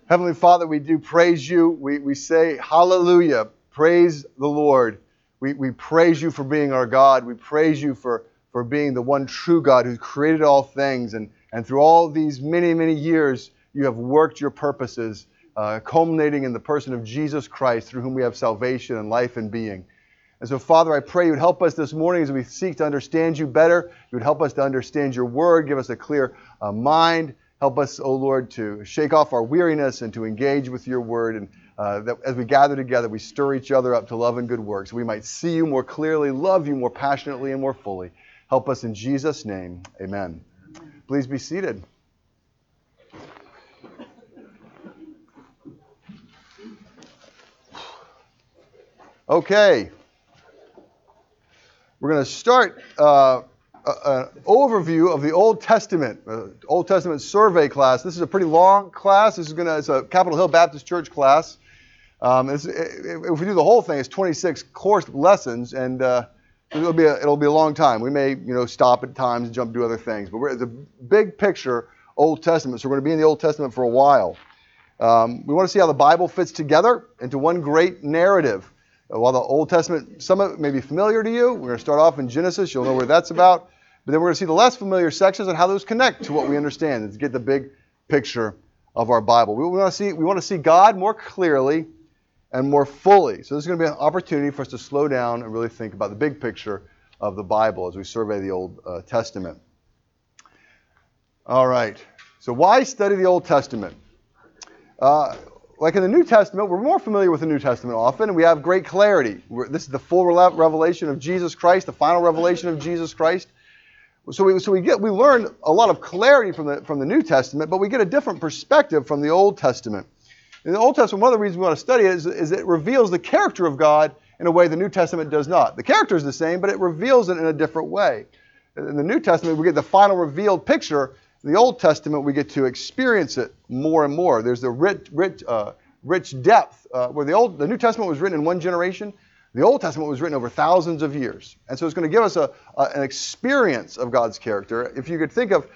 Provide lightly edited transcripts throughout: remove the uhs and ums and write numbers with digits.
Heavenly Father, we do praise you. We say hallelujah. Praise the Lord. We praise you for being our God. We praise you for being the one true God who created all things. And through all these many, many years, you have worked your purposes, culminating in the person of Jesus Christ, through whom we have salvation and life and being. And so, Father, I pray you would help us this morning as we seek to understand you better. You would help us to understand your word, give us a clear mind. Help us, O Lord, to shake off our weariness and to engage with your word. And that as we gather together, we stir each other up to love and good works. We might see you more clearly, love you more passionately and more fully. Help us in Jesus' name. Amen. Please be seated. Okay. We're going to start an overview of the Old Testament, Old Testament survey class. This is a pretty long class. It's a Capitol Hill Baptist Church class. If we do the whole thing, it's 26 course lessons, and it'll be a long time. We may stop at times and jump to other things, but it's a big picture Old Testament. So we're going to be in the Old Testament for a while. We want to see how the Bible fits together into one great narrative. While the Old Testament, some of it may be familiar to you, we're going to start off in Genesis. You'll know where that's about. But then we're going to see the less familiar sections and how those connect to what we understand and to get the big picture of our Bible. We want to see God more clearly and more fully. So this is going to be an opportunity for us to slow down and really think about the big picture of the Bible as we survey the Old Testament. All right. So why study the Old Testament? Like in the New Testament, we're more familiar with the New Testament often, and we have great clarity. This is the full revelation of Jesus Christ, the final revelation of Jesus Christ. So we learn a lot of clarity from the New Testament, but we get a different perspective from the Old Testament. In the Old Testament, one of the reasons we want to study it is it reveals the character of God in a way the New Testament does not. The character is the same, but it reveals it in a different way. In the New Testament, we get the final revealed picture. In the Old Testament, we get to experience it more and more. There's the rich depth where the New Testament was written in one generation. The Old Testament was written over thousands of years. And so it's going to give us an experience of God's character. If you could think of,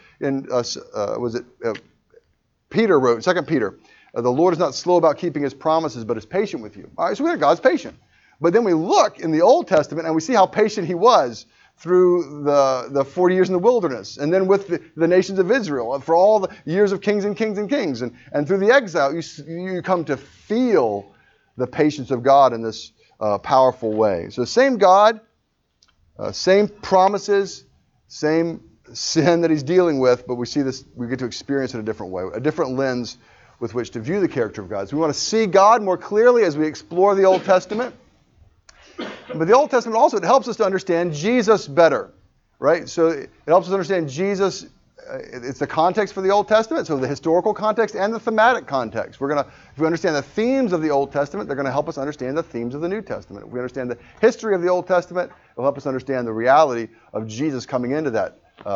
Peter wrote, 2 Peter, the Lord is not slow about keeping his promises, but is patient with you. All right, so we know God's patient. But then we look in the Old Testament and we see how patient he was through the 40 years in the wilderness, and then with the nations of Israel, for all the years of kings and kings and kings. And through the exile, you come to feel the patience of God in this powerful way. So same God, same promises, same sin that he's dealing with, but we get to experience it in a different way, a different lens with which to view the character of God. So we want to see God more clearly as we explore the Old Testament. But the Old Testament also, it helps us to understand Jesus better, right? So it helps us understand Jesus. It's the context for the Old Testament, so the historical context and the thematic context. If we understand the themes of the Old Testament, they're going to help us understand the themes of the New Testament. If we understand the history of the Old Testament, it'll help us understand the reality of Jesus coming into that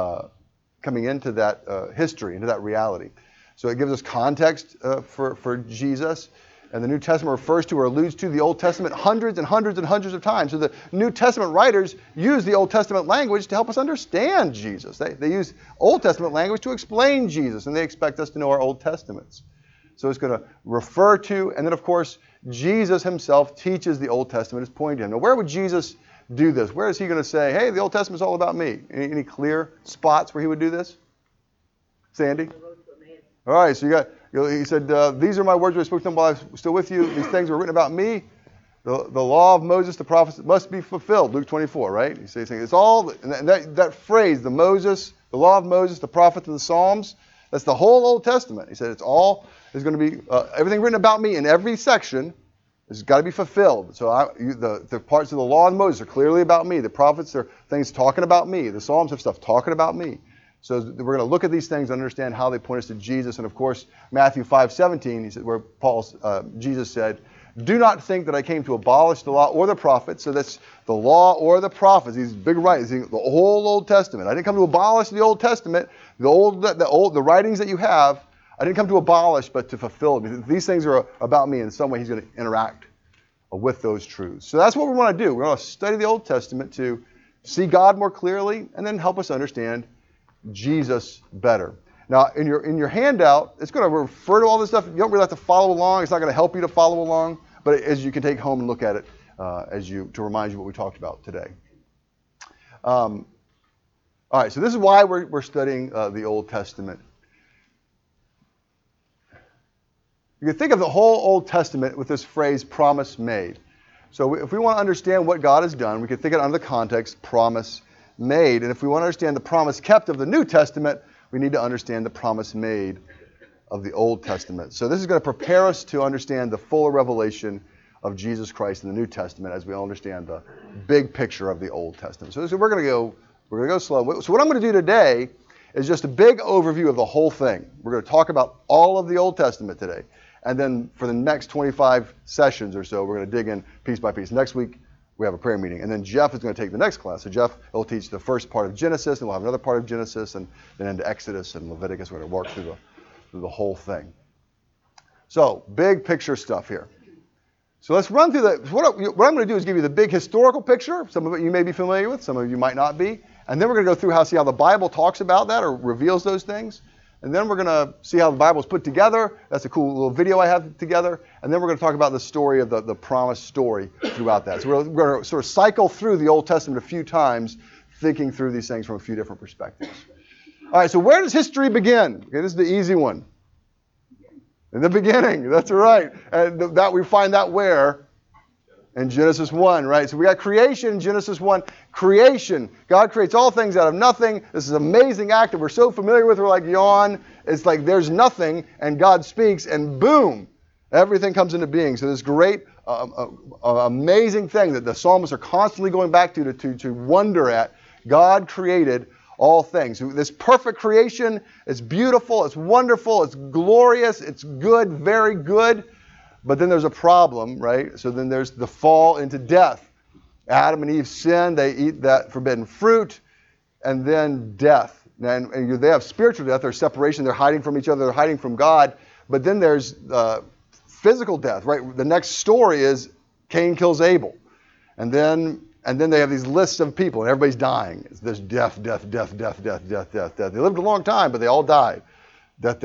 history, into that reality. So it gives us context for Jesus. And the New Testament refers to or alludes to the Old Testament hundreds and hundreds and hundreds of times. So the New Testament writers use the Old Testament language to help us understand Jesus. They use Old Testament language to explain Jesus, and they expect us to know our Old Testaments. So it's going to refer to, and then of course, Jesus himself teaches the Old Testament. It's pointing to him. Now, where would Jesus do this? Where is he going to say, hey, the Old Testament's all about me? Any clear spots where he would do this? Sandy? All right, so he said, these are my words which I spoke to them while I was still with you. These things were written about me. The law of Moses, the prophets must be fulfilled. Luke 24, right? He's saying it's all, and that phrase, the law of Moses, the prophets, and the Psalms, that's the whole Old Testament. He said it's going to be, everything written about me in every section has got to be fulfilled. So the parts of the law of Moses are clearly about me. The prophets are things talking about me. The Psalms have stuff talking about me. So we're going to look at these things and understand how they point us to Jesus. And of course, Matthew 5:17, he said, where Jesus said, do not think that I came to abolish the law or the prophets. So that's the law or the prophets. These big writings, the whole Old Testament. I didn't come to abolish the Old Testament, the writings that you have. I didn't come to abolish, but to fulfill them. These things are about me. In some way, he's going to interact with those truths. So that's what we want to do. We want to study the Old Testament to see God more clearly and then help us understand Jesus better. Now, in your handout, it's going to refer to all this stuff. You don't really have to follow along. It's not going to help you to follow along, but as you can take home and look at it to remind you what we talked about today. All right, so this is why we're studying the Old Testament. You can think of the whole Old Testament with this phrase, promise made. So if we want to understand what God has done, we can think of it under the context, promise made. And if we want to understand the promise kept of the New Testament, we need to understand the promise made of the Old Testament. So this is going to prepare us to understand the fuller revelation of Jesus Christ in the New Testament as we understand the big picture of the Old Testament. So we're going to go slow. So what I'm going to do today is just a big overview of the whole thing. We're going to talk about all of the Old Testament today. And then for the next 25 sessions or so, we're going to dig in piece by piece. Next week, we have a prayer meeting. And then Jeff is going to take the next class. So Jeff will teach the first part of Genesis, and we'll have another part of Genesis, and then into Exodus and Leviticus. We're going to work through the whole thing. So, big picture stuff here. So let's run through what I'm going to do is give you the big historical picture. Some of it you may be familiar with, some of you might not be. And then we're going to go through see how the Bible talks about that or reveals those things. And then we're going to see how the Bible is put together. That's a cool little video I have together. And then we're going to talk about the story of the promised story throughout that. So we're going to sort of cycle through the Old Testament a few times, thinking through these things from a few different perspectives. All right, so where does history begin? Okay, this is the easy one. In the beginning, that's right. And that we find that where? In Genesis 1, right? So we got creation in Genesis 1. Creation. God creates all things out of nothing. This is an amazing act that we're so familiar with. We're like, yawn. It's like there's nothing, and God speaks, and boom, everything comes into being. So this great, amazing thing that the psalmists are constantly going back to wonder at. God created all things. This perfect creation, it's beautiful, it's wonderful, it's glorious, it's good, very good. But then there's a problem, right? So then there's the fall into death. Adam and Eve sin, they eat that forbidden fruit, and then death. And they have spiritual death, there's separation, they're hiding from each other, they're hiding from God. But then there's physical death, right? The next story is Cain kills Abel. And then they have these lists of people, and everybody's dying. There's death. They lived a long time, but they all died. Death.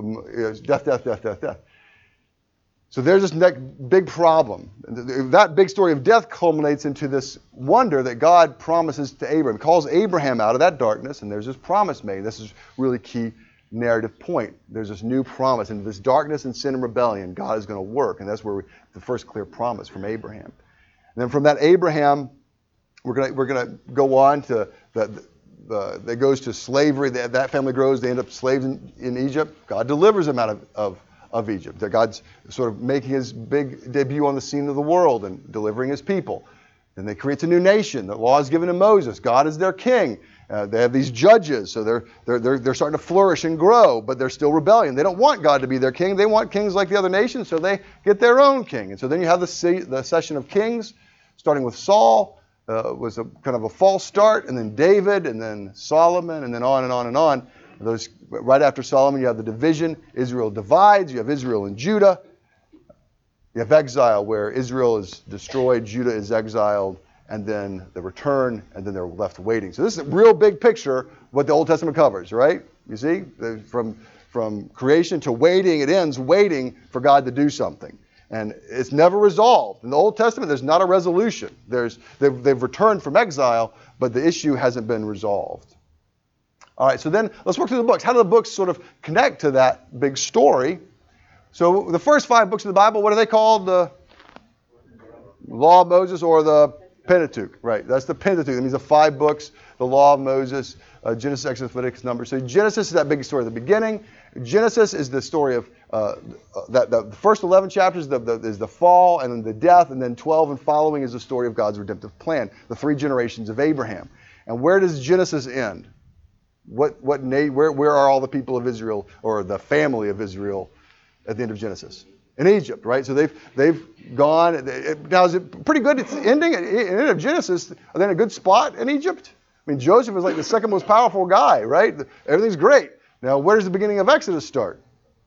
So there's this next big problem. That big story of death culminates into this wonder that God promises to Abraham. He calls Abraham out of that darkness, and there's this promise made. This is really key narrative point. There's this new promise. In this darkness and sin and rebellion, God is going to work, and that's where the first clear promise from Abraham. And then from that Abraham, we're going to go on to that goes to slavery. That family grows. They end up slaves in Egypt. God delivers them out of Egypt. That God's sort of making his big debut on the scene of the world and delivering his people. Then they create a new nation. The law is given to Moses. God is their king. They have these judges, so they're starting to flourish and grow, but they're still rebellion. They don't want God to be their king. They want kings like the other nations, so they get their own king. And so then you have the session of kings, starting with Saul. Was a kind of a false start, and then David, and then Solomon, and then on and on and on. Those right after Solomon, you have the division. Israel divides. You have Israel and Judah. You have exile, where Israel is destroyed, Judah is exiled, and then the return, and then they're left waiting. So this is a real big picture what the Old Testament covers, right? You see, from creation to waiting, it ends waiting for God to do something. And it's never resolved. In the Old Testament, there's not a resolution. They've returned from exile, but the issue hasn't been resolved. All right, so then let's work through the books. How do the books sort of connect to that big story? So the first 5 books of the Bible, what are they called? The Law of Moses or the Pentateuch, right? That's the Pentateuch. That means the 5 books, the Law of Moses, Genesis, Exodus, Leviticus, Numbers. So Genesis is that big story at the beginning. Genesis is the story of the first 11 chapters is the fall and then the death, and then 12 and following is the story of God's redemptive plan, the 3 generations of Abraham. And where does Genesis end? Where are all the people of Israel or the family of Israel at the end of Genesis? In Egypt, right? So they've gone. Now is it pretty good? It's ending at the end of Genesis. Are they in a good spot in Egypt? I mean, Joseph is like the second most powerful guy, right? Everything's great. Now, where does the beginning of Exodus start?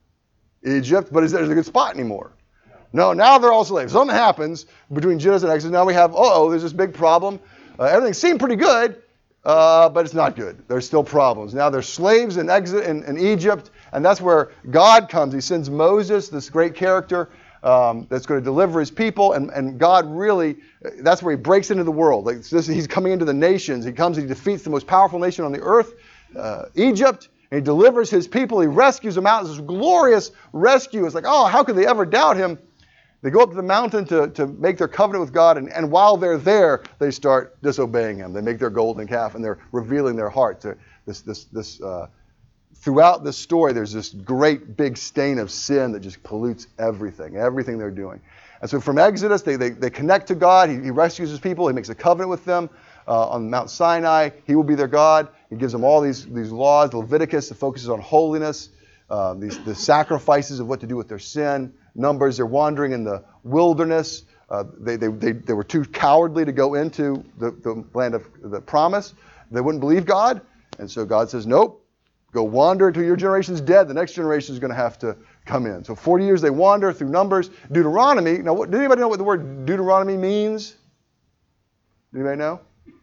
Egypt, but is there a good spot anymore? No, now they're all slaves. Something happens between Genesis and Exodus. Now we have, there's this big problem. Everything seemed pretty good but it's not good. There's still problems. Now there's slaves in Egypt, and that's where God comes. He sends Moses, this great character, that's going to deliver his people, and God really, that's where he breaks into the world. Like he's coming into the nations. He comes and he defeats the most powerful nation on the earth, Egypt, and he delivers his people. He rescues them out. It's this glorious rescue. It's like, oh, how could they ever doubt him? They go up to the mountain to make their covenant with God, and while they're there, they start disobeying him. They make their golden calf, and they're revealing their heart. Throughout this story, there's this great big stain of sin that just pollutes everything they're doing. And so from Exodus, they connect to God. He rescues his people. He makes a covenant with them on Mount Sinai. He will be their God. He gives them all these laws. Leviticus, that focuses on holiness, the sacrifices of what to do with their sin. Numbers, they're wandering in the wilderness. They were too cowardly to go into the land of the promise. They wouldn't believe God. And so God says, nope, go wander until your generation's dead. The next generation is going to have to come in. So 40 years they wander through Numbers. Deuteronomy, now does anybody know what the word Deuteronomy means? Anybody know?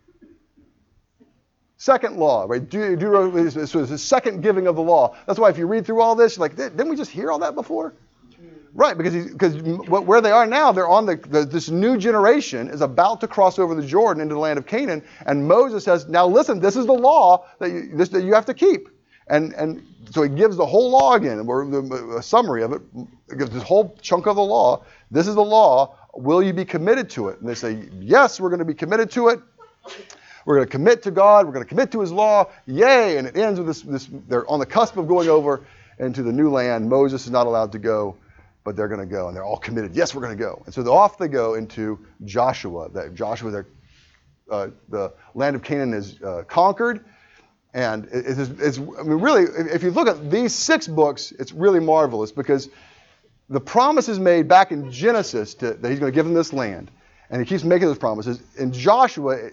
Second law, right? Deuteronomy is the second giving of the law. That's why if you read through all this, you're like, didn't we just hear all that before? Right, because where they are now, they're on this new generation is about to cross over the Jordan into the land of Canaan, and Moses says, now listen, this is the law that you have to keep. And so he gives the whole law again, or a summary of it. It gives this whole chunk of the law. This is the law. Will you be committed to it? And they say, yes, we're going to be committed to it. We're going to commit to God. We're going to commit to his law. Yay! And it ends with this. They're on the cusp of going over into the new land. Moses is not allowed to go, but they're going to go, and they're all committed. Yes, we're going to go. And so off they go into Joshua. The land of Canaan is conquered, and really, if you look at these 6 books, it's really marvelous because the promise is made back in Genesis that he's going to give them this land, and he keeps making those promises. In Joshua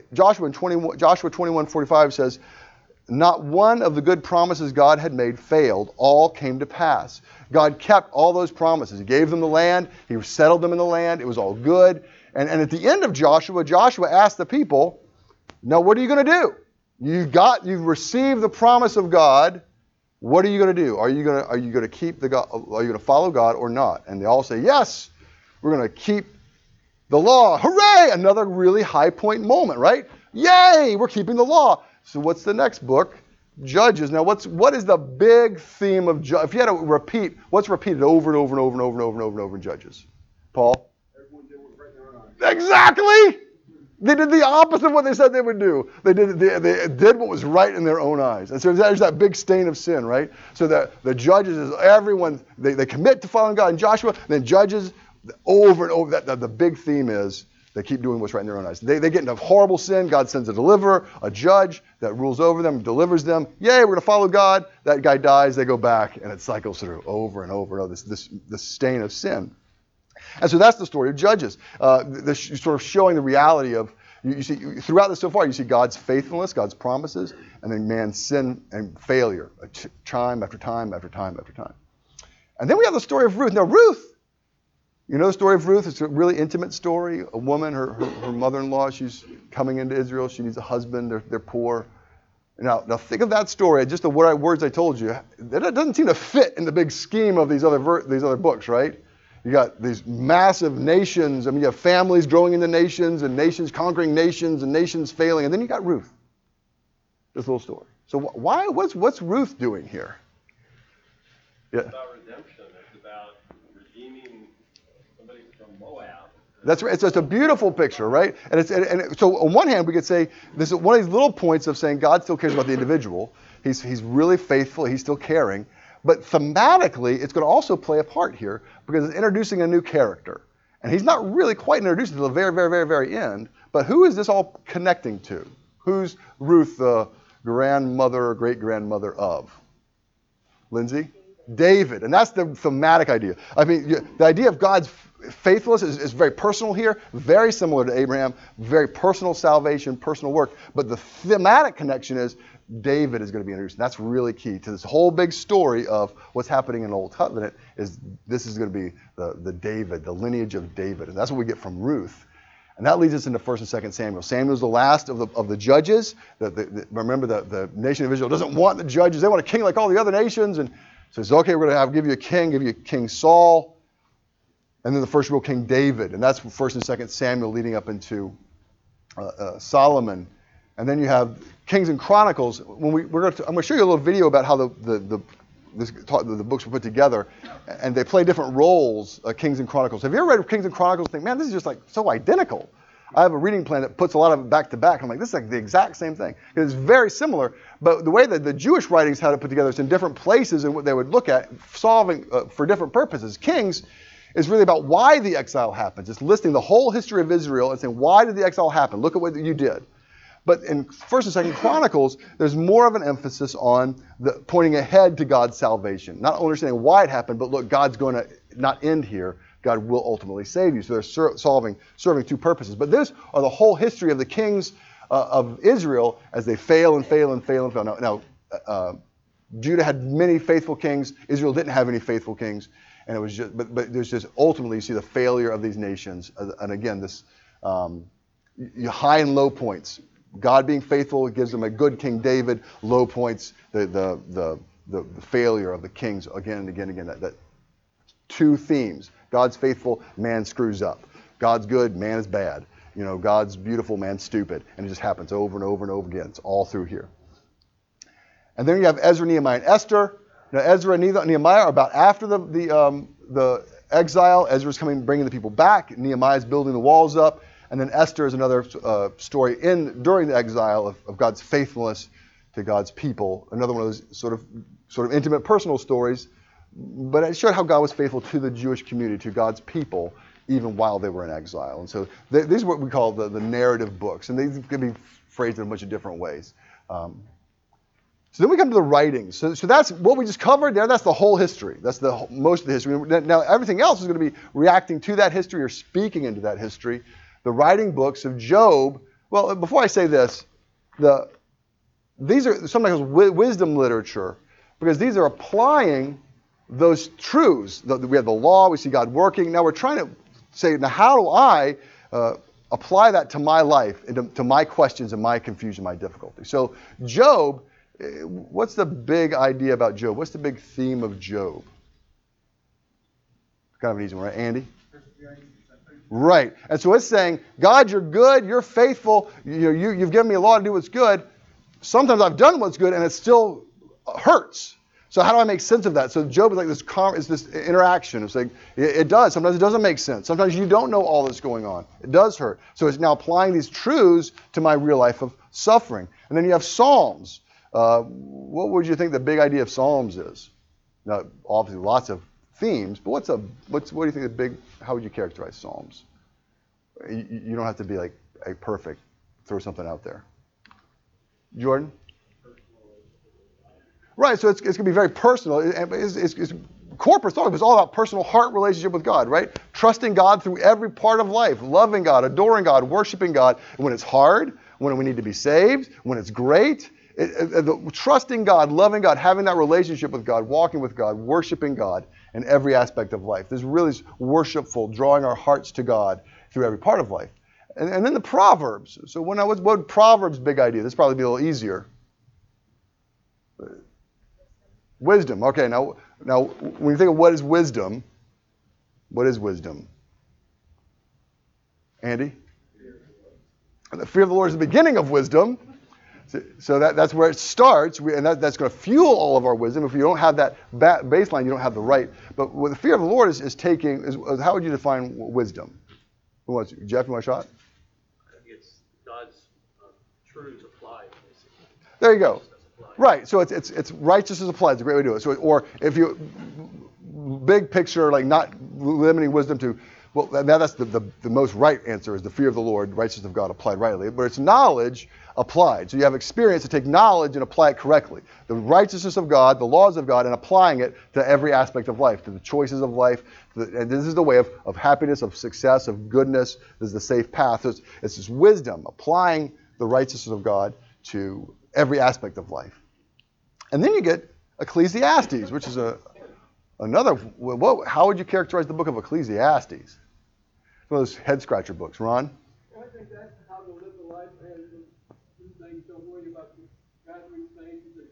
21:45 says, not one of the good promises God had made failed. All came to pass. God kept all those promises. He gave them the land. He settled them in the land. It was all good. And at the end of Joshua asked the people, now what are you going to do? You've received the promise of God. What are you going to do? Are you going to keep the God? Are you going to follow God or not? And they all say, yes, we're going to keep the law. Hooray! Another really high point moment, right? Yay, we're keeping the law. So what's the next book? Judges. Now, what is the big theme of Judges? If you had to repeat, what's repeated over and over and over and over and over and over and over in Judges? Paul? Everyone did what was right in their own eyes. Exactly! They did the opposite of what they said they would do. They did what was right in their own eyes. And so there's that big stain of sin, right? So the Judges is everyone, they commit to following God. And Joshua, then Judges, over and over, the big theme is they keep doing what's right in their own eyes. They get into horrible sin. God sends a deliverer, a judge that rules over them, delivers them. Yay, we're going to follow God. That guy dies. They go back, and it cycles through over and over and over, this stain of sin. And so that's the story of Judges. Sort of showing the reality of, you see, throughout this so far, you see God's faithfulness, God's promises, and then man's sin and failure, time after time after time after time. And then we have the story of Ruth. Now, Ruth, you know the story of Ruth? It's a really intimate story. A woman, her mother-in-law, she's coming into Israel. She needs a husband. They're poor. Now think of that story. Just the words I told you. That doesn't seem to fit in the big scheme of these other books, right? You got these massive nations. I mean, you have families growing into nations and nations conquering nations and nations failing. And then you got Ruth. This little story. So what's Ruth doing here? Yeah. It's about redemption. It's about redeeming somebody from Moab. That's right. It's a beautiful picture, right? So on one hand, we could say this is one of these little points of saying God still cares about the individual. He's really faithful. He's still caring. But thematically, it's going to also play a part here because it's introducing a new character. And he's not really quite introduced until the very, very, very, very end. But who is this all connecting to? Who's Ruth, the grandmother or great-grandmother of? Lindsay? David. And that's the thematic idea. I mean, the idea of God's faithfulness is very personal here, very similar to Abraham, very personal salvation, personal work. But the thematic connection is David is going to be introduced. And that's really key to this whole big story of what's happening in the Old Covenant. This is going to be the David, the lineage of David. And that's what we get from Ruth. And that leads us into 1st and 2nd Samuel. Samuel's the last of the judges. Remember, the nation of Israel doesn't want the judges. They want a king like all the other nations. And says, okay, we're going to give you King Saul. And then the first real King David. And that's 1st and 2nd Samuel leading up into Solomon. And then you have Kings and Chronicles. I'm going to show you a little video about how the books were put together, and they play different roles. Kings and Chronicles. Have you ever read Kings and Chronicles? And think, man, this is just like so identical. I have a reading plan that puts a lot of it back to back. I'm like, this is like the exact same thing. It's very similar, but the way that the Jewish writings had it put together, it's in different places and what they would look at, solving for different purposes. Kings is really about why the exile happens. It's listing the whole history of Israel and saying, why did the exile happen? Look at what you did. But in 1st and 2nd Chronicles, there's more of an emphasis on pointing ahead to God's salvation. Not understanding why it happened, but look, God's going to not end here. God will ultimately save you. So they're serving two purposes. But these are the whole history of the kings of Israel as they fail and fail and fail and fail. Now, Judah had many faithful kings. Israel didn't have any faithful kings. And it was just, but there's just ultimately you see the failure of these nations. And again, this high and low points. God being faithful gives them a good King David. Low points, the failure of the kings again and again and again. That two themes. God's faithful, man screws up. God's good, man is bad. God's beautiful, man's stupid. And it just happens over and over and over again. It's all through here. And then you have Ezra, Nehemiah, and Esther. Now, Ezra and Nehemiah are about after the exile. Ezra's coming, bringing the people back. Nehemiah's building the walls up. And then Esther is another story during the exile of God's faithfulness to God's people. Another one of those sort of intimate personal stories. But it showed how God was faithful to the Jewish community, to God's people, even while they were in exile. And so these are what we call the narrative books. And these can be phrased in a bunch of different ways. So then we come to the writings. So that's what we just covered there. That's the whole history. That's most of the history. Now everything else is going to be reacting to that history or speaking into that history. The writing books of Job. Well, before I say this, these are sometimes wisdom literature because these are applying those truths. We have the law. We see God working. Now we're trying to say, now how do I apply that to my life, to my questions and my confusion, my difficulty? So Job. What's the big idea about Job? What's the big theme of Job? Kind of an easy one, right, Andy? Right. And so it's saying, God, you're good, you're faithful, you've given me a law to do what's good. Sometimes I've done what's good and it still hurts. So how do I make sense of that? So Job is like this interaction. It's like, it does. Sometimes it doesn't make sense. Sometimes you don't know all that's going on. It does hurt. So it's now applying these truths to my real life of suffering. And then you have Psalms. What would you think the big idea of Psalms is? Now, obviously, lots of themes, but what do you think how would you characterize Psalms? You don't have to be like a perfect. Throw something out there. Jordan? Right, so it's going to be very personal. It's corporate thought. It's all about personal heart relationship with God, right? Trusting God through every part of life, loving God, adoring God, worshiping God. When it's hard, when we need to be saved, when it's great. Trusting God, loving God, having that relationship with God, walking with God, worshiping God in every aspect of life. This really is worshipful, drawing our hearts to God through every part of life. And then the Proverbs. So what Proverbs' big idea? This will probably be a little easier. Wisdom. Okay, now when you think of what is wisdom? Andy? The fear of the Lord is the beginning of wisdom. So that's where it starts, and that's going to fuel all of our wisdom. If you don't have that baseline, you don't have the right. But what the fear of the Lord is how would you define wisdom? Who wants? Jeff, you want a shot? I think it's God's truths applied, basically. There you go. Right. So it's righteousness applied. It's a great way to do it. So, or if you big picture, like not limiting wisdom to. Well, now that's the most right answer is the fear of the Lord, righteousness of God applied rightly. But it's knowledge applied. So you have experience to take knowledge and apply it correctly. The righteousness of God, the laws of God, and applying it to every aspect of life, to the choices of life. And this is the way of happiness, of success, of goodness. This is the safe path. So it's this wisdom, applying the righteousness of God to every aspect of life. And then you get Ecclesiastes, which is another, how would you characterize the book of Ecclesiastes? One of those head-scratcher books. Ron? think that's how to live the life and do things. Don't worry about gathering things. It's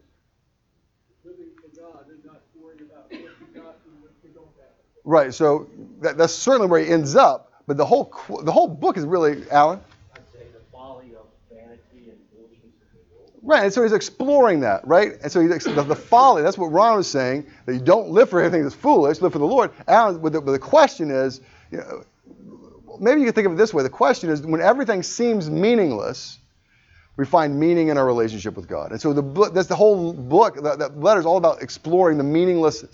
living for God and not worrying about what you got and what you don't have. Right. So that's certainly where he ends up. But the whole book is really, Alan. I'd say the folly of vanity and foolishness of the world. Right, and so he's exploring that, right? And so the folly, that's what Ron was saying, that you don't live for everything that's foolish, live for the Lord. Alan, but the question is, maybe you can think of it this way. The question is, when everything seems meaningless, we find meaning in our relationship with God. And so that's the whole book. That letter is all about exploring the the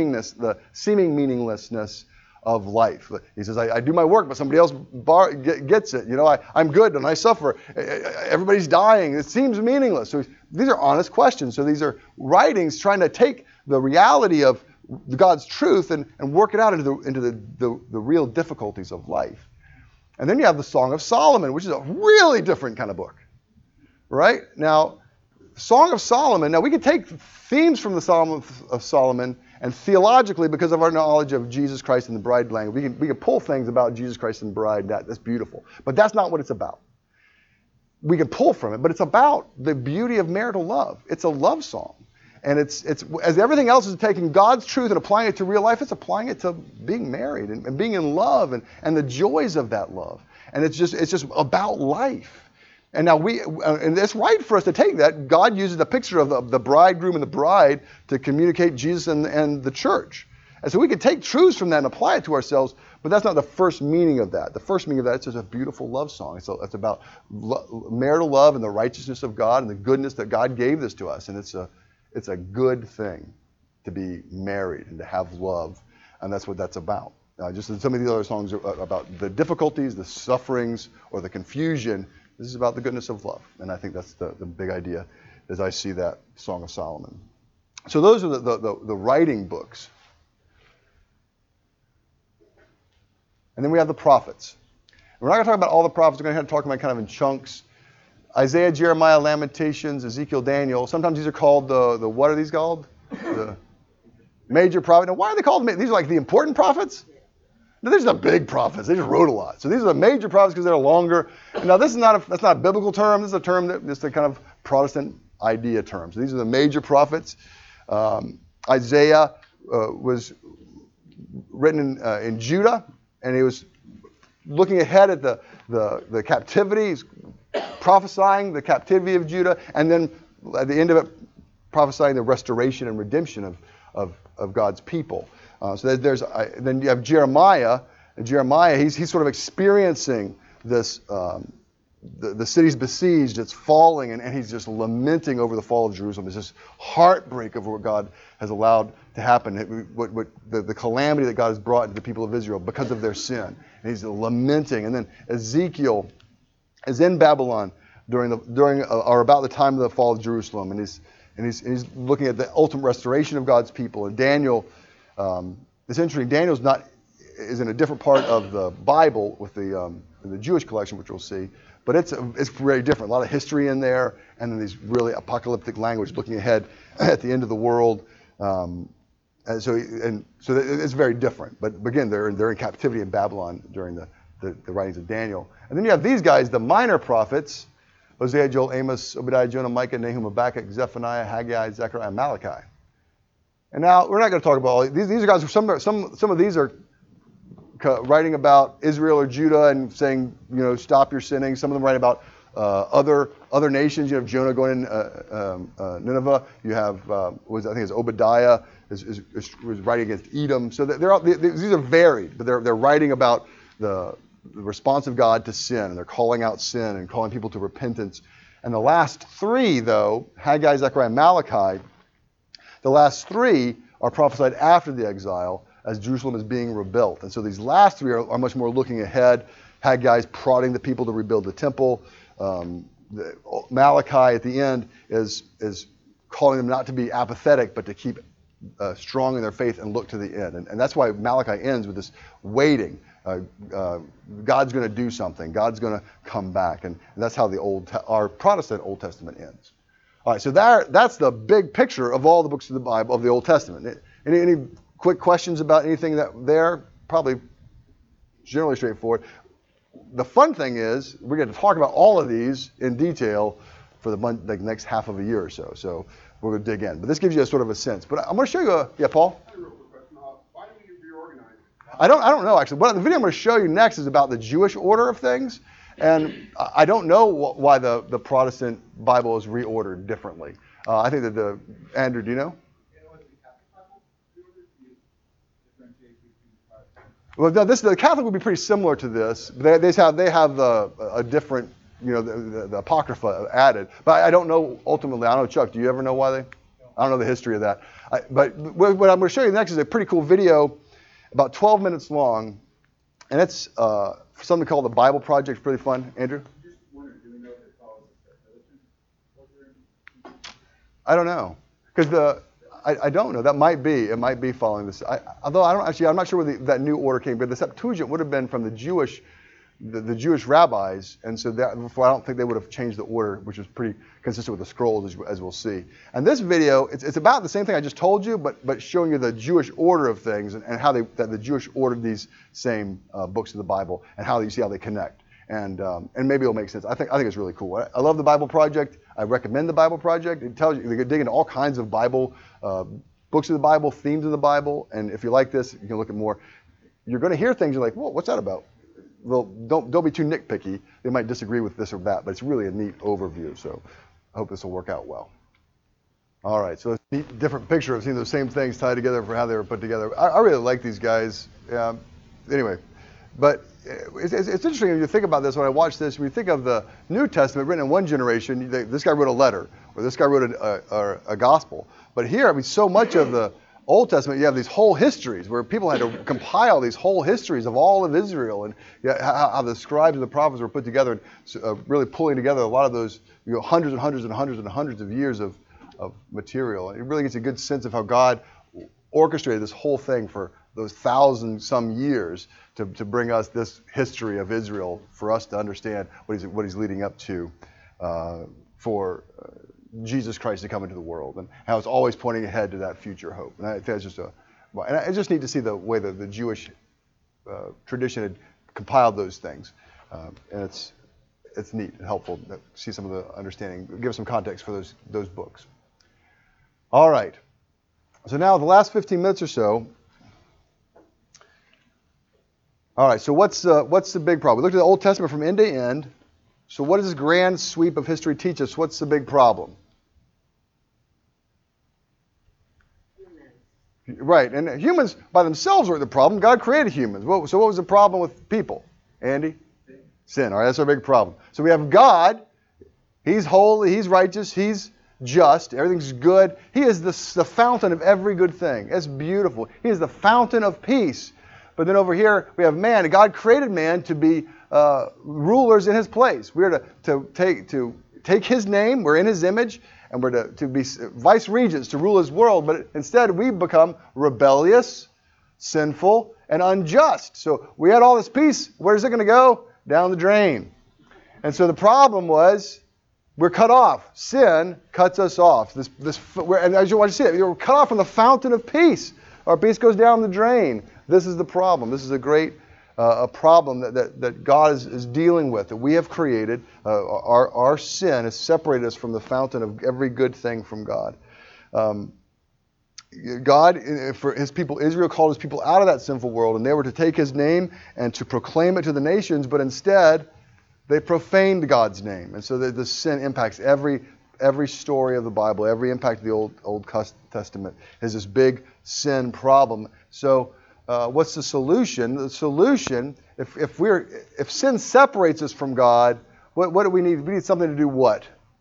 seeming meaninglessness of life. He says, I do my work, but somebody else gets it. I'm good and I suffer. Everybody's dying. It seems meaningless. So these are honest questions. So these are writings trying to take the reality of God's truth and work it out into the real difficulties of life. And then you have the Song of Solomon, which is a really different kind of book. Right? Now, Song of Solomon, now we can take themes from the Song of Solomon and theologically, because of our knowledge of Jesus Christ and the bride language, we can pull things about Jesus Christ and the bride. That's beautiful. But that's not what it's about. We can pull from it, but it's about the beauty of marital love. It's a love song. And it's as everything else is taking God's truth and applying it to real life, it's applying it to being married and being in love and the joys of that love. And it's just about life. And now and it's right for us to take that. God uses the picture of the bridegroom and the bride to communicate Jesus and the church. And so we can take truths from that and apply it to ourselves, but that's not the first meaning of that. The first meaning of that is just a beautiful love song. It's about marital love and the righteousness of God and the goodness that God gave this to us. And it's a good thing to be married and to have love, and that's what that's about. Just as some of the other songs are about the difficulties, the sufferings, or the confusion, this is about the goodness of love. And I think that's the big idea as I see that Song of Solomon. So those are the writing books. And then we have the prophets. We're not going to talk about all the prophets. We're going to talk about kind of in chunks. Isaiah, Jeremiah, Lamentations, Ezekiel, Daniel. Sometimes these are called the what are these called? The major prophets. Now, why are they called? These are like the important prophets? No, these are the big prophets. They just wrote a lot. So these are the major prophets because they're longer. And now that's not a biblical term. This is a term that's a kind of Protestant idea term. So these are the major prophets. Isaiah was written in Judah, and he was looking ahead at the captivity. He's prophesying the captivity of Judah, and then at the end of it, prophesying the restoration and redemption of God's people. So then you have Jeremiah, and Jeremiah, he's sort of experiencing this, the city's besieged, it's falling, and he's just lamenting over the fall of Jerusalem. There's this heartbreak over what God has allowed to happen, the calamity that God has brought into the people of Israel because of their sin. And he's lamenting. And then Ezekiel is in Babylon during or about the time of the fall of Jerusalem, and he's looking at the ultimate restoration of God's people. And Daniel, it's interesting. Daniel's is in a different part of the Bible with the Jewish collection, which we'll see, but it's very different. A lot of history in there, and then these really apocalyptic language looking ahead at the end of the world. And so it's very different. But again, they're in captivity in Babylon during the writings of Daniel. And then you have these guys, the minor prophets: Hosea, Joel, Amos, Obadiah, Jonah, Micah, Nahum, Habakkuk, Zephaniah, Haggai, Zechariah, and Malachi. And now we're not going to talk about all these. These are guys. Some of these are writing about Israel or Judah and saying, stop your sinning. Some of them write about other nations. You have Jonah going in Nineveh. You have I think it's Obadiah is writing against Edom. So these are varied, but they're writing about the response of God to sin, and they're calling out sin and calling people to repentance. And the last three, though, Haggai, Zechariah, and Malachi, the last three are prophesied after the exile as Jerusalem is being rebuilt. And so these last three are much more looking ahead. Haggai's prodding the people to rebuild the temple. Malachi at the end is calling them not to be apathetic, but to keep strong in their faith and look to the end. And that's why Malachi ends with this waiting. God's going to do something. God's going to come back. And that's how our Protestant Old Testament ends. All right, so that's the big picture of all the books of the Bible, of the Old Testament. Any quick questions about anything there? Probably generally straightforward. the fun thing is we're going to talk about all of these in detail for the next half of a year or so. So we're going to dig in. But this gives you a sort of a sense. But I'm going to show you yeah, Paul? I have a real quick question. Why do you reorganize? I don't know, actually. What the video I'm going to show you next is about the Jewish order of things. And I don't know why the Protestant Bible is reordered differently. I think that Andrew, do you know? Well, no, the Catholic would be pretty similar to this. They have a different, the Apocrypha added. But I don't know ultimately. I don't know, Chuck, do you ever know why they? I don't know the history of that. But what I'm going to show you next is a pretty cool video, about 12 minutes long. And it's something called the Bible Project. Pretty fun. Andrew? Just wondering, do we know if it follows the I don't know. Because I don't know. That might be. It might be following this. Although I'm not sure where that new order came. But the Septuagint would have been from the Jewish rabbis, and so therefore I don't think they would have changed the order, which is pretty consistent with the scrolls, as we'll see. And this video, it's about the same thing I just told you, but showing you the Jewish order of things and how that the Jewish ordered these same books of the Bible and how you see how they connect. And maybe it'll make sense. I think it's really cool. I love the Bible Project. I recommend the Bible Project. It tells you, they dig into all kinds of Bible, books of the Bible, themes of the Bible. And if you like this, you can look at more. You're going to hear things you're like, whoa, what's that about? Well, don't be too nitpicky. They might disagree with this or that, but it's really a neat overview. So I hope this will work out well. All right, so it's a neat, different picture of seeing those same things tied together for how they were put together. I really like these guys. Anyway, but it's interesting when you think about this. When I watch this, when you think of the New Testament written in one generation, this guy wrote a letter, or this guy wrote a gospel. But here, I mean, so much of the Old Testament, you have these whole histories where people had to compile these whole histories of all of Israel, and how the scribes and the prophets were put together, and really pulling together a lot of those hundreds and hundreds and hundreds and hundreds of years of material. And it really gets a good sense of how God orchestrated this whole thing for those 1,000-some years to bring us this history of Israel for us to understand what he's leading up to for Jesus Christ to come into the world, and how it's always pointing ahead to that future hope. And I think that's just and it's just neat to see the way that the Jewish tradition had compiled those things, and it's neat and helpful to see some of the understanding, give some context for those books. All right, so now the last 15 minutes or so. All right, so what's the big problem? We looked at the Old Testament from end to end. So what does this grand sweep of history teach us? What's the big problem? Right, and humans by themselves weren't the problem. God created humans. So what was the problem with people? Andy? Sin. All right, that's our big problem. So we have God. He's holy. He's righteous. He's just. Everything's good. He is the fountain of every good thing. It's beautiful. He is the fountain of peace. But then over here we have man. God created man to be rulers in his place. We're to take his name. We're in his image. And we're to be vice regents to rule his world, but instead we become rebellious, sinful, and unjust. So we had all this peace. Where's it going to go? Down the drain. And so the problem was we're cut off. Sin cuts us off. And as you want to see it, we're cut off from the fountain of peace. Our peace goes down the drain. This is the problem. This is a great problem that God is dealing with, that we have created. Our sin has separated us from the fountain of every good thing from God. God, for his people, Israel called his people out of that sinful world, and they were to take his name and to proclaim it to the nations, but instead they profaned God's name. And so the sin impacts every story of the Bible, every impact of the Old Testament is this big sin problem. So what's the solution? The solution, if sin separates us from God, what do we need? We need something to do what?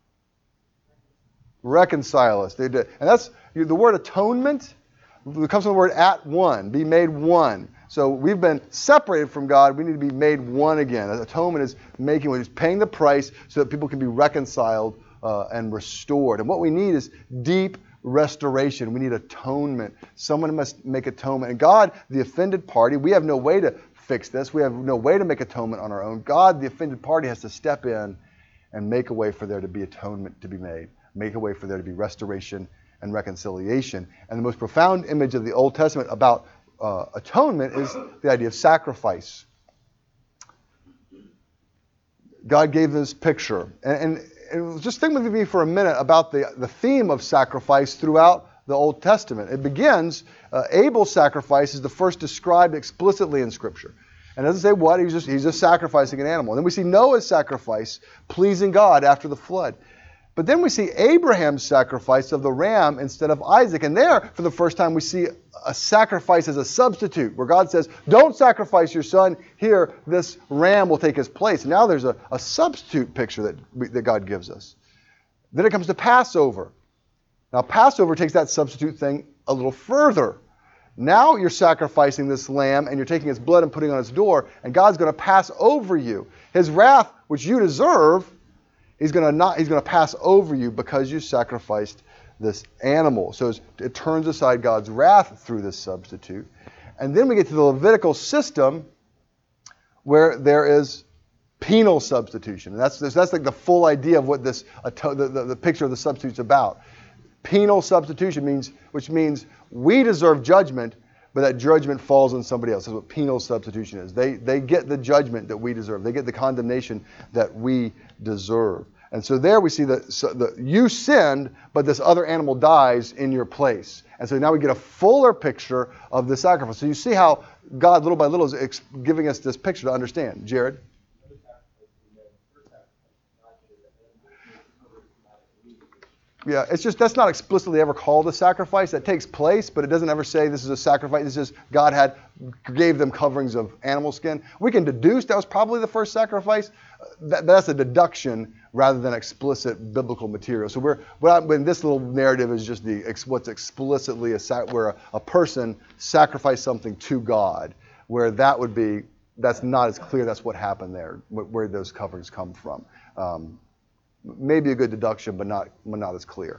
Reconcile us. And that's the word atonement. It comes from the word at one, be made one. So we've been separated from God. We need to be made one again. Atonement is paying the price so that people can be reconciled and restored. And what we need is deep restoration. We need atonement. Someone must make atonement. And God, the offended party, we have no way to fix this. We have no way to make atonement on our own. God, the offended party, has to step in and make a way for there to be atonement to be made. Make a way for there to be restoration and reconciliation. And the most profound image of the Old Testament about atonement is the idea of sacrifice. God gave this picture. And just think with me for a minute about the theme of sacrifice throughout the Old Testament. It begins, Abel's sacrifice is the first described explicitly in Scripture. And it doesn't say what, he's just sacrificing an animal. And then we see Noah's sacrifice pleasing God after the flood. But then we see Abraham's sacrifice of the ram instead of Isaac. And there, for the first time, we see a sacrifice as a substitute, where God says, don't sacrifice your son. Here, this ram will take his place. And now there's a substitute picture that God gives us. Then it comes to Passover. Now, Passover takes that substitute thing a little further. Now you're sacrificing this lamb, and you're taking its blood and putting it on its door, and God's going to pass over you. His wrath, which you deserve, He's going to pass over you because you sacrificed this animal. So it turns aside God's wrath through this substitute. And then we get to the Levitical system where there is penal substitution. And that's like the full idea of what the picture of the substitute's about. Penal substitution which means we deserve judgment, but that judgment falls on somebody else. That's what penal substitution is. They get the judgment that we deserve. They get the condemnation that we deserve. And so there we see that you sinned, but this other animal dies in your place. And so now we get a fuller picture of the sacrifice. So you see how God, little by little, is giving us this picture to understand. Jared? Yeah, it's just that's not explicitly ever called a sacrifice. That takes place, but it doesn't ever say this is a sacrifice. It's just God gave them coverings of animal skin. We can deduce that was probably the first sacrifice. That's a deduction rather than explicit biblical material. So when this little narrative is just what's explicitly where a person sacrificed something to God, where that's not as clear. That's what happened there, where those coverings come from. Maybe a good deduction, but not as clear.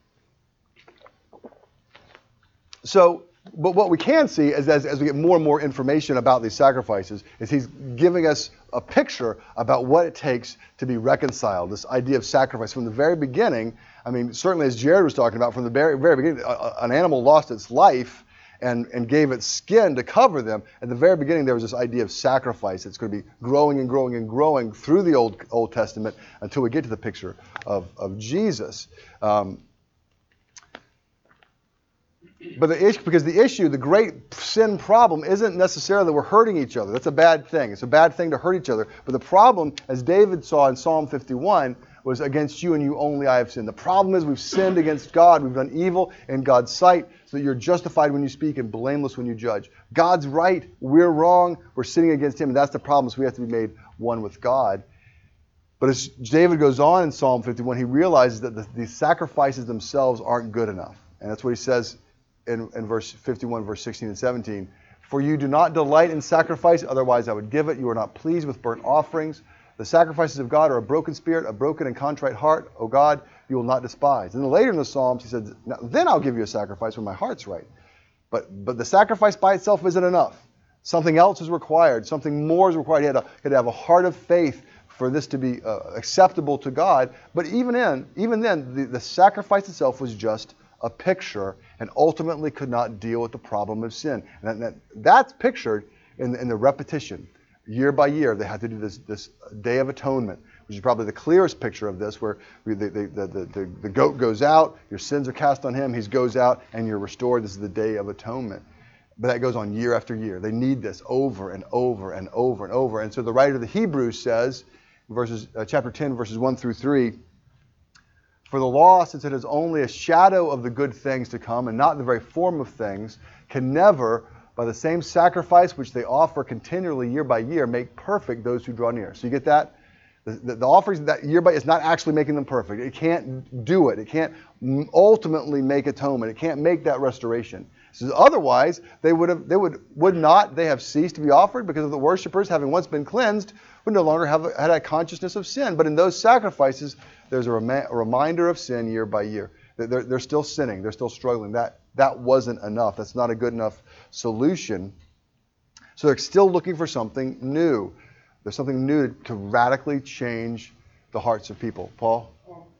So, but what we can see is as we get more and more information about these sacrifices, is he's giving us a picture about what it takes to be reconciled. This idea of sacrifice from the very beginning. I mean, certainly as Jared was talking about, from the very, very beginning, an animal lost its life and gave its skin to cover them. At the very beginning, there was this idea of sacrifice. It's going to be growing and growing and growing through the Old Testament until we get to the picture of Jesus. But the great sin problem isn't necessarily that we're hurting each other. That's a bad thing. It's a bad thing to hurt each other. But the problem, as David saw in Psalm 51, was against you and you only I have sinned. The problem is we've sinned against God. We've done evil in God's sight so that you're justified when you speak and blameless when you judge. God's right. We're wrong. We're sinning against Him. And that's the problem. So we have to be made one with God. But as David goes on in Psalm 51, he realizes that the sacrifices themselves aren't good enough. And that's what he says in verse 51, verse 16 and 17. For you do not delight in sacrifice, otherwise I would give it. You are not pleased with burnt offerings. The sacrifices of God are a broken spirit, a broken and contrite heart. O God, you will not despise. And then later in the Psalms, he said, then I'll give you a sacrifice when my heart's right. But the sacrifice by itself isn't enough. Something else is required. Something more is required. He had to have a heart of faith for this to be acceptable to God. But even then, the sacrifice itself was just a picture and ultimately could not deal with the problem of sin. And that's pictured in the repetition. Year by year, they had to do this Day of Atonement, which is probably the clearest picture of this, where the goat goes out, your sins are cast on him, he goes out, and you're restored. This is the Day of Atonement. But that goes on year after year. They need this over and over and over and over. And so the writer of the Hebrews says, chapter 10, verses 1 through 3, for the law, since it is only a shadow of the good things to come and not the very form of things, can never, by the same sacrifice which they offer continually year by year, make perfect those who draw near. So you get that? The offerings that year by is not actually making them perfect. It can't do it. It can't ultimately make atonement. It can't make that restoration. So otherwise, they would not have ceased to be offered, because of the worshipers, having once been cleansed, would no longer had a consciousness of sin. But in those sacrifices, there's a reminder of sin year by year. They're still sinning. They're still struggling. That wasn't enough. That's not a good enough solution. So they're still looking for something new. There's something new to radically change the hearts of people. Paul?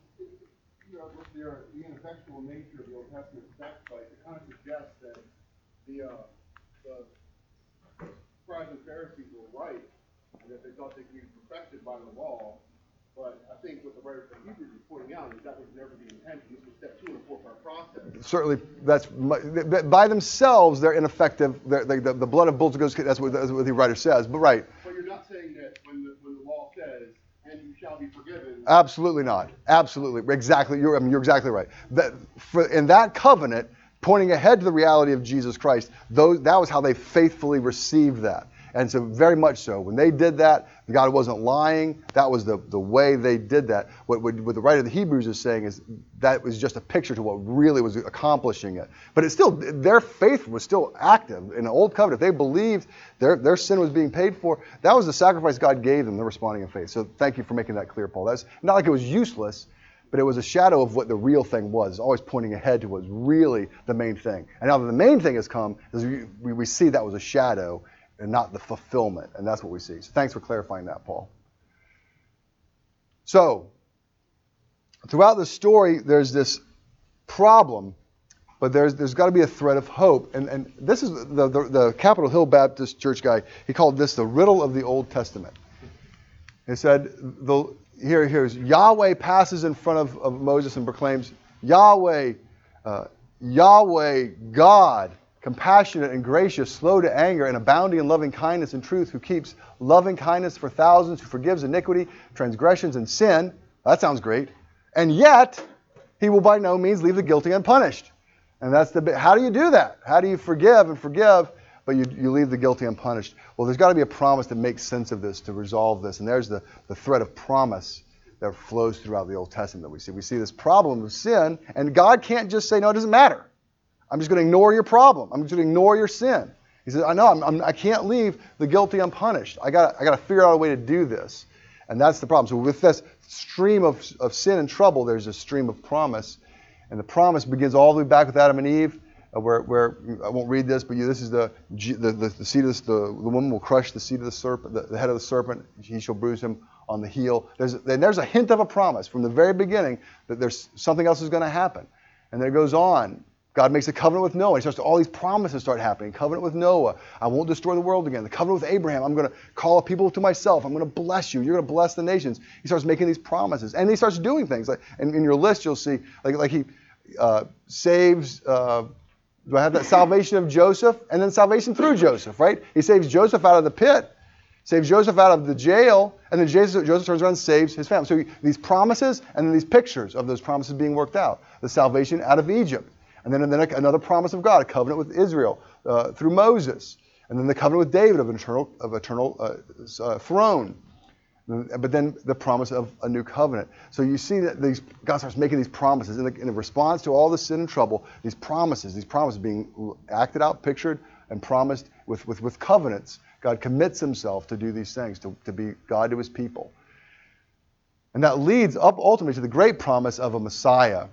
With the ineffectual nature of the Old Testament sacrifice, it kind of suggests that the scribes and Pharisees were right and that they thought they could be perfected by the law. But I think what the writer of Hebrews is pointing out is that was never the intention. This was step 2 in a 4-part process. Certainly, by themselves they're ineffective. The blood of bulls and goats. That's what the writer says. But right. But you're not saying that when the law says, "And you shall be forgiven." Absolutely not. Absolutely, exactly. You're exactly right. In that covenant, pointing ahead to the reality of Jesus Christ, that was how they faithfully received that. And so very much so. When they did that, God wasn't lying. That was the way they did that. What the writer of the Hebrews is saying is that was just a picture to what really was accomplishing it. But it's still, their faith was still active. In the Old Covenant, if they believed their sin was being paid for, that was the sacrifice God gave them. They're responding in faith. So thank you for making that clear, Paul. That's not like it was useless, but it was a shadow of what the real thing was, always pointing ahead to what was really the main thing. And now that the main thing has come, we see that was a shadow and not the fulfillment. And that's what we see. So thanks for clarifying that, Paul. So, throughout the story, there's this problem, but there's got to be a thread of hope. And this is the Capitol Hill Baptist Church guy, he called this the riddle of the Old Testament. He said, here's Yahweh passes in front of Moses and proclaims, Yahweh, God, compassionate and gracious, slow to anger, and abounding in loving kindness and truth, who keeps loving kindness for thousands, who forgives iniquity, transgressions, and sin. That sounds great. And yet, he will by no means leave the guilty unpunished. And that's how do you do that? How do you forgive, but you leave the guilty unpunished? Well, there's got to be a promise that makes sense of this, to resolve this. And there's the thread of promise that flows throughout the Old Testament that we see. We see this problem of sin, and God can't just say, no, it doesn't matter. I'm just going to ignore your problem. I'm just going to ignore your sin. He says, I know, I can't leave the guilty unpunished. I got to figure out a way to do this. And that's the problem. So with this stream of sin and trouble, there's a stream of promise. And the promise begins all the way back with Adam and Eve, where I won't read this, but this is the seed of the woman will crush the seed of the serpent, the head of the serpent. He shall bruise him on the heel. There's a hint of a promise from the very beginning that there's something else is going to happen. And then it goes on. God makes a covenant with Noah. He starts to, all these promises start happening. Covenant with Noah. I won't destroy the world again. The covenant with Abraham. I'm going to call a people to myself. I'm going to bless you. You're going to bless the nations. He starts making these promises. And he starts doing things. Like, and in your list, you'll see, like he saves, do I have that? Salvation of Joseph, and then salvation through Joseph, right? He saves Joseph out of the pit, saves Joseph out of the jail, and then Joseph turns around and saves his family. So these promises, and then these pictures of those promises being worked out. The salvation out of Egypt. And then another promise of God, a covenant with Israel through Moses. And then the covenant with David of eternal throne. But then the promise of a new covenant. So you see that God starts making these promises. In response to all the sin and trouble, these promises being acted out, pictured, and promised with covenants. God commits himself to do these things, to be God to his people. And that leads up ultimately to the great promise of a Messiah.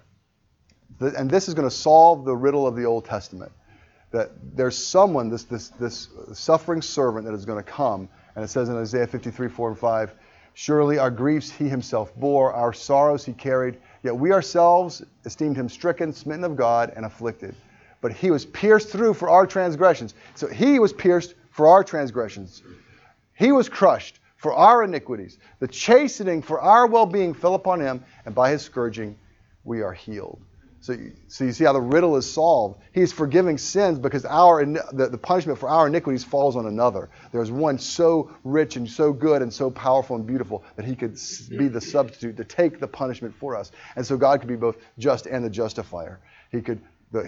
And this is going to solve the riddle of the Old Testament. That there's someone, this suffering servant that is going to come. And it says in Isaiah 53, 4 and 5, surely our griefs he himself bore, our sorrows he carried. Yet we ourselves esteemed him stricken, smitten of God, and afflicted. But he was pierced through for our transgressions. So he was pierced for our transgressions. He was crushed for our iniquities. The chastening for our well-being fell upon him, and by his scourging we are healed. So you see how the riddle is solved. He's forgiving sins because the punishment for our iniquities falls on another. There's one so rich and so good and so powerful and beautiful that he could be the substitute to take the punishment for us. And so God could be both just and the justifier. He could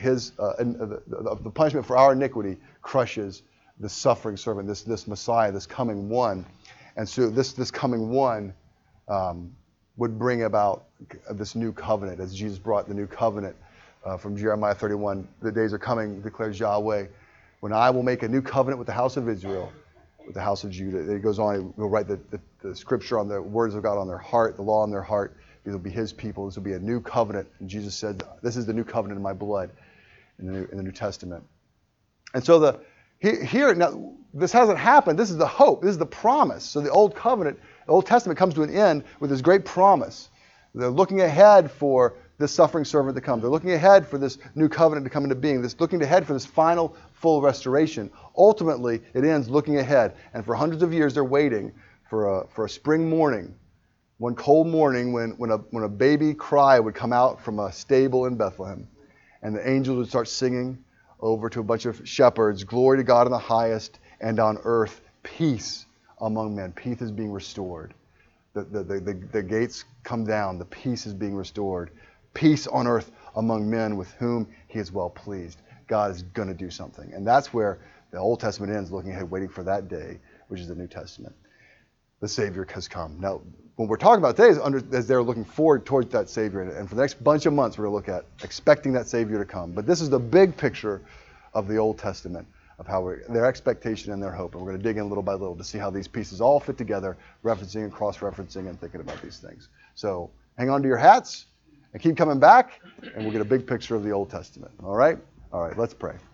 the punishment for our iniquity crushes the suffering servant, this Messiah, this coming one. And so this coming one would bring about this new covenant, as Jesus brought the new covenant from Jeremiah 31. The days are coming, declares Yahweh, when I will make a new covenant with the house of Israel, with the house of Judah. It goes on, he'll write the scripture on the words of God on their heart, the law on their heart. These will be his people. This will be a new covenant. And Jesus said, this is the new covenant in my blood in the New Testament. And so here, now, this hasn't happened. This is the hope. This is the promise. So the Old Testament comes to an end with this great promise. They're looking ahead for this suffering servant to come. They're looking ahead for this new covenant to come into being. This looking ahead for this final full restoration. Ultimately, it ends looking ahead. And for hundreds of years, they're waiting for a spring morning, one cold morning when a baby cry would come out from a stable in Bethlehem. And the angels would start singing over to a bunch of shepherds, glory to God in the highest, and on earth, peace among men. Peace is being restored. The gates come down. The peace is being restored. Peace on earth among men with whom he is well pleased. God is going to do something. And that's where the Old Testament ends, looking ahead, waiting for that day, which is the New Testament. The Savior has come. Now, what we're talking about today is as they're looking forward towards that Savior. And for the next bunch of months, we're going to look at expecting that Savior to come. But this is the big picture of the Old Testament, of how their expectation and their hope. And we're going to dig in little by little to see how these pieces all fit together, referencing and cross-referencing and thinking about these things. So hang on to your hats and keep coming back, and we'll get a big picture of the Old Testament. All right? All right, let's pray.